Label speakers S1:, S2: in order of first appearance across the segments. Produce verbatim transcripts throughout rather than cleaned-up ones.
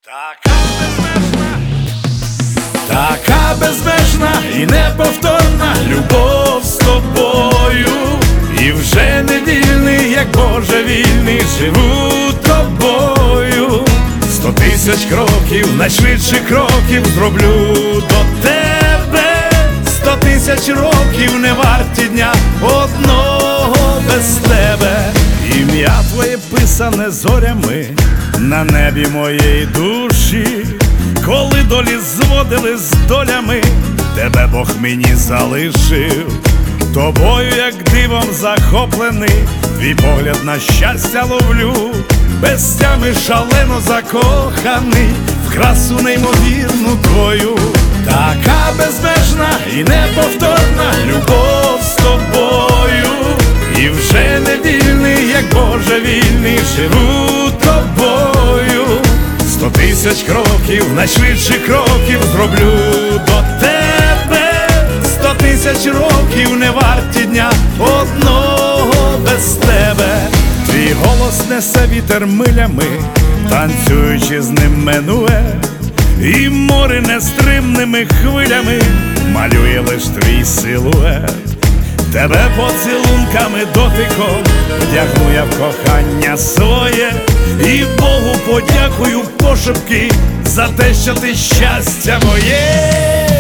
S1: Така безмежна, така безмежна і неповторна любов з тобою. І вже не вільний, як Боже вільний, живу тобою. Сто тисяч кроків, найшвидших кроків зроблю до тебе. Сто тисяч років не варті дня одного без тебе. Ім'я твоє писане зорями на небі моєї душі. Коли долі зводили з долями, тебе Бог мені залишив. Тобою, як дивом захоплений, твій погляд на щастя ловлю. Без тями шалено закоханий в красу неймовірну твою. Така безмежна і неповторна любов з тобою. І вже не вільний, як Боже вільний, живу тобою. Сто тисяч кроків, найшвидших кроків зроблю до тебе. Сто тисяч років не варті дня одного без тебе. Твій голос несе вітер милями, танцюючи з ним минує. І море нестримними хвилями малює лиш твій силует. Тебе поцілунками дотиком вдягну я в кохання своє. І Богу подякую пошепки за те, що ти щастя моє.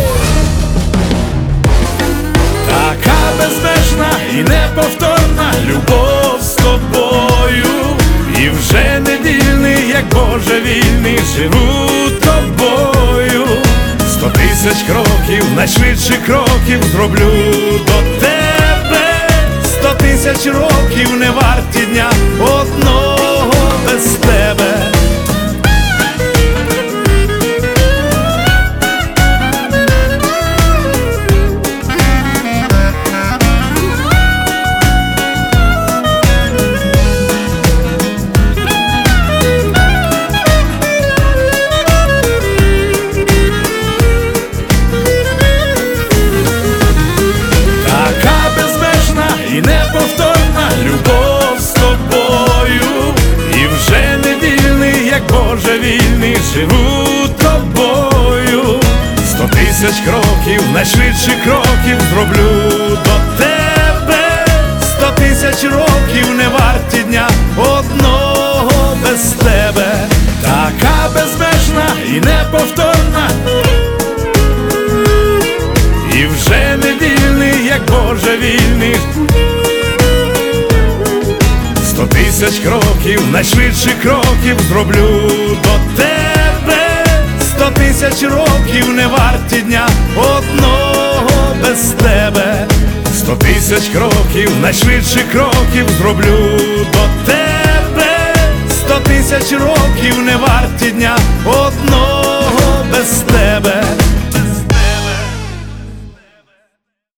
S1: Така безмежна і неповторна любов з тобою. І вже не вільний, як Боже вільний, живу тобою. Сто тисяч кроків, найшвидших кроків зроблю до тебе. Сто тисяч років не варті дня одного без тебе. І неповторна любов з тобою. І вже не вільний, як Боже вільний, живу тобою. Сто тисяч кроків, найшвидших кроків зроблю до тебе. Сто тисяч років не варті дня одного без тебе. Така безмежна і неповторна. І вже не вільний, як Боже вільний. Сто тисяч кроків, найшвидших кроків зроблю до тебе. Сто тисяч років не варті дня одного без тебе. Сто тисяч кроків, найшвидших кроків зроблю до тебе. Сто тисяч років не варті дня одного